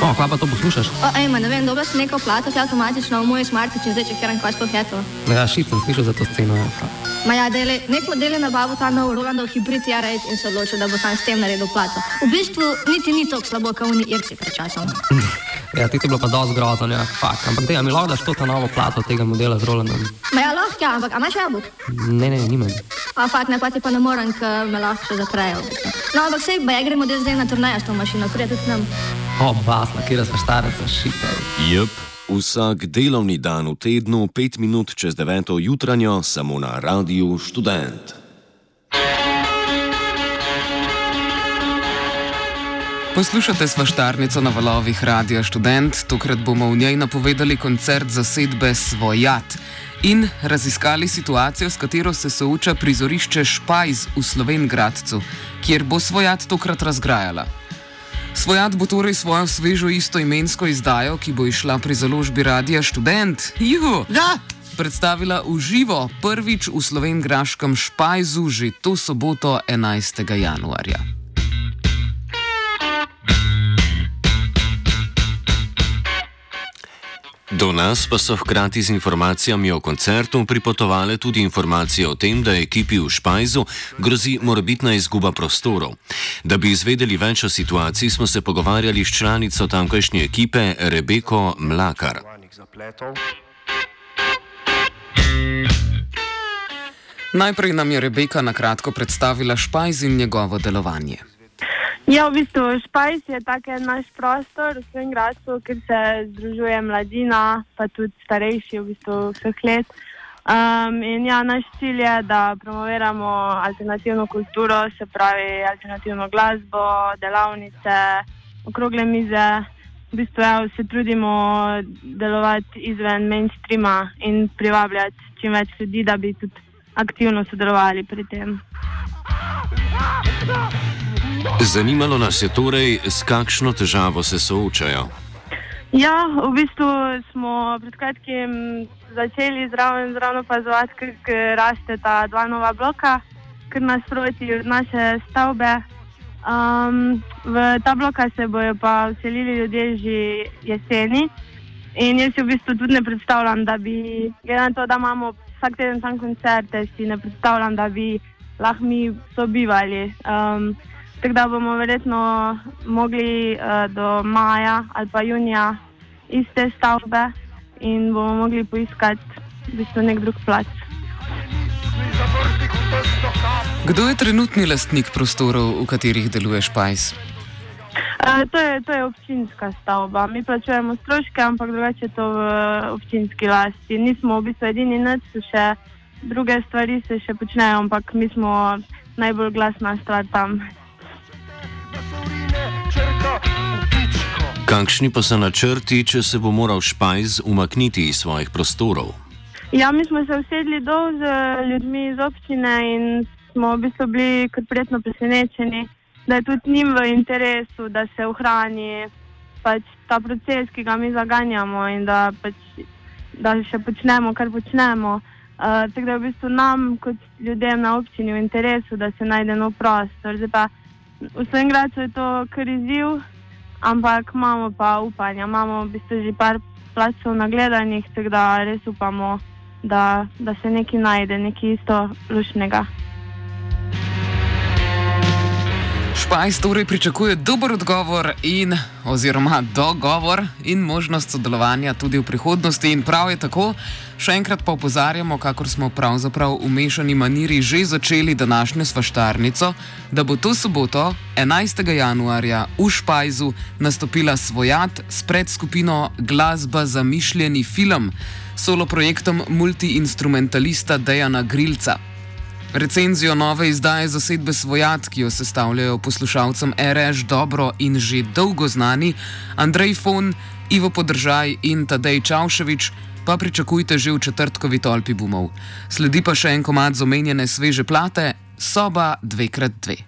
Kaj pa to poslušaš? Ne vem, dobro si nekaj plata, te avtomatično v moj smartič in zdaj čekiram, kaj sploh je to. Ja, šit sem slišal za to sceno. Nek model je nabavil ta nov Rolandov hibrid R8 in se odločil, da bo sam s tem naredil plato. V bistvu niti ni toliko slabo, kot oni Irci pred časom. Ja, ti si bilo pa dosti grozno, ja, fakt. Ampak dej, mi lahko daš to ta novo plato tega modela z Rolandom? Lahko, ja, ampak a imaš jabolk? Ne, nimam. Fakt, ne, pa ti pa ne morem, ker me lahko še zaprejo. No, ampak sej, gre model zdaj na turnejo s to mašino, prije tudi nam. Basla, kjera sva štareca, šitaj. Jep, vsak delovni dan v tednu, 5 minut čez 9. jutranjo, samo na Radiu Študent. Poslušate Svaštarnico na valovih Radia Študent, tokrat bomo v njej napovedali koncert zasedbe Svojat in raziskali situacijo, s katero se sooča prizorišče Špajz v Slovenj Gradcu, kjer bo Svojat tokrat razgrajala. Svojat bo torej svojo svežo istoimensko izdajo, ki bo išla pri založbi Radia Študent, predstavila v živo prvič v slovenjgraškem Špajzu že to soboto 11. januarja. Do nas pa so hkrati z informacijami o koncertu pripotovale tudi informacije o tem, da ekipi v Špajzu grozi morebitna izguba prostorov. Da bi izvedeli več o situaciji, smo se pogovarjali s članico tamkajšnje ekipe Rebeko Mlakar. Najprej nam je Rebeka na kratko predstavila Špajz in njegovo delovanje. Ja, v bistvu Špajz je tak naš prostor v Slovenj Gradcu, kjer se združuje mladina, pa tudi starejši v bistvu vseh let. In ja, naš cilj je, da promoviramo alternativno kulturo, se pravi alternativno glasbo, delavnice, okrogle mize. V bistvu se trudimo delovati izven mainstreama in privabljati čim več ljudi, da bi tudi aktivno sodelovali pri tem. Zanimalo nas je torej, s kakšno težavo se soočajo. Ja, v bistvu smo pred kratkim začeli zraven opazovati, kako raste ta dva nova bloka, kar nasproti od naše stavbe. V ta bloka se bojo pa vselili ljudje že jeseni in jaz si v bistvu tudi ne predstavljam, da bi, glede na to, da imamo vsak teden tam koncerte, si ne predstavljam, da bi lahko mi sobivali. Tako da bomo verjetno mogli do maja ali pa junija iz te stavbe in bomo mogli poiskati v bistvu nek drug plac. Kdo je trenutni lastnik prostorov, v katerih deluje Špajz? To je občinska stavba. Mi plačujemo stroške, ampak drugače je to v občinski lasti. Nismo v bistvu edini nič, še druge stvari se še počnejo, ampak mi smo najbolj glasna stvar tam. Kakšni pa so načrti, če se bo moral Špajz umakniti iz svojih prostorov? Ja, mi smo se usedli dol z ljudmi iz občine in smo v bistvu bili kot prijetno presenečeni, da je tudi njim v interesu, da se ohrani pač ta proces, ki ga mi zaganjamo in da še počnemo, kar počnemo. Tako da je v bistvu nam kot ljudem na občini v interesu, da se najde nov prostor. Zdaj pa v Slovenj Gradcu je to kar izziv, ampak imamo pa upanja. Imamo v bistvu že par placov nagledanih, tako da res upamo, da se nekaj najde, nekaj isto lušnega. Špajz torej pričakuje dober odgovor oziroma dogovor in možnost sodelovanja tudi v prihodnosti in prav je tako. Še enkrat pa opozarjamo, kakor smo pravzaprav v mešani maniri že začeli današnjo Svaštarnico, da bo to soboto 11. januarja v Špajzu nastopila Svojat s predskupino Glasba za mišljeni film, solo projektom multiinstrumentalista Dejana Grilca. Recenzijo nove izdaje zasedbe Svojat, ki jo sestavljajo poslušalcem RŠ dobro in že dolgo znani Andrej Fon, Ivo Podržaj in Tadej Čavšević, pa pričakujte že v četrtkovi tolpi bumov. Sledi pa še en komad z omenjene sveže plate, Soba 2x2.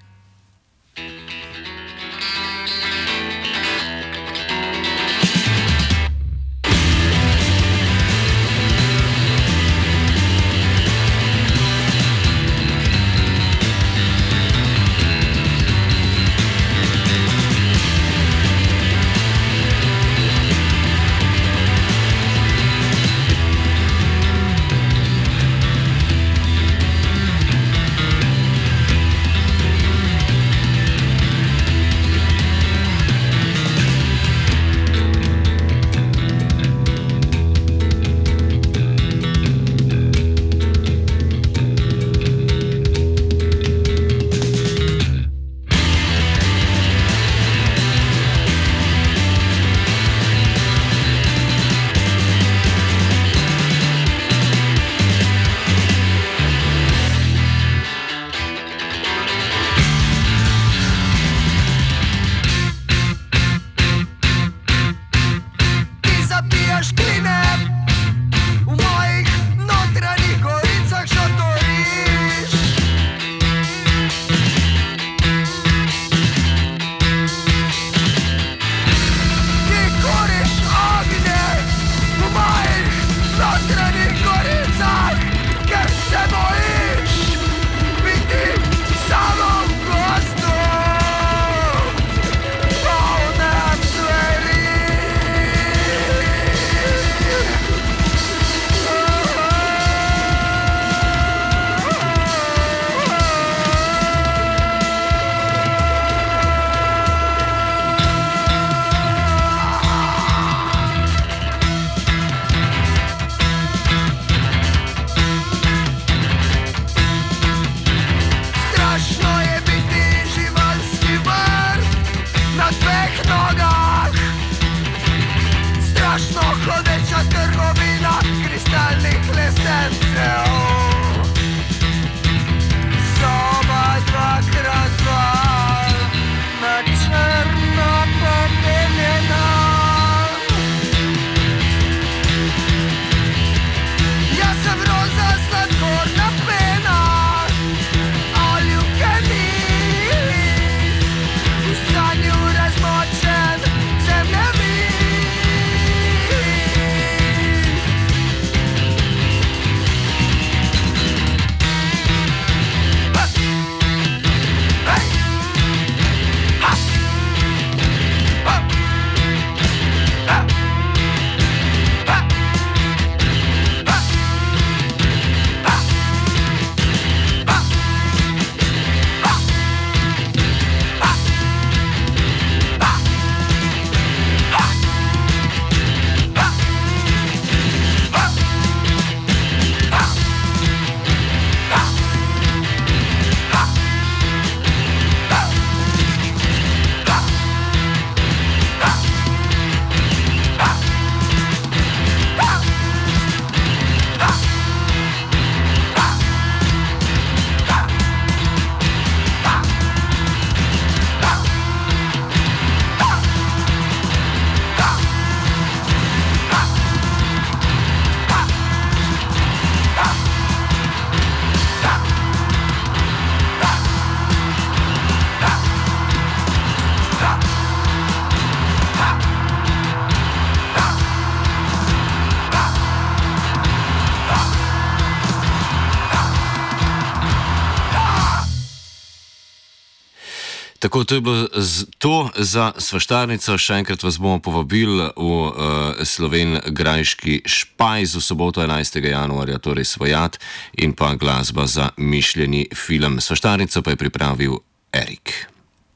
Tako, to je bilo to za svaštarnico. Še enkrat vas bomo povabili v slovenjgraški Špajz v soboto 11. januarja, torej Svojat in pa glasba za mišljeni film. Svaštarnico pa je pripravil Erik.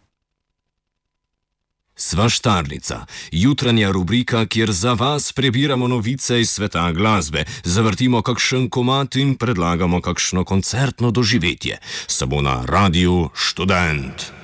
Svaštarnica, jutranja rubrika, kjer za vas prebiramo novice iz sveta glasbe, zavrtimo kakšen komad in predlagamo kakšno koncertno doživetje. Samo na Radiu Študent.